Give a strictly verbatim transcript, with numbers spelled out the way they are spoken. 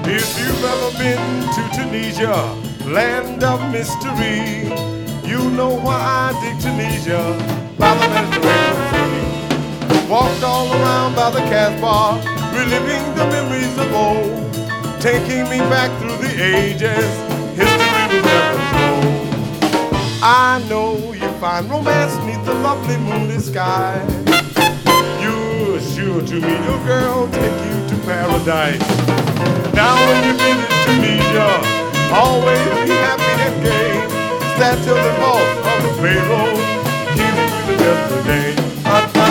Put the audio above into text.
If you've ever been to Tunisia, land of mystery, you know why I dig Tunisia by the Mediterranean Sea. Walked all around by the Casbah, reliving the memories of old, taking me back through the ages, history will never know. I know you find romance neath the lovely moonlit sky. You're sure to meet your girl, take you to paradise. Now when you visit Tunisia, always be happy and gay. Stand till the boss of the payroll, keep you the best of the day.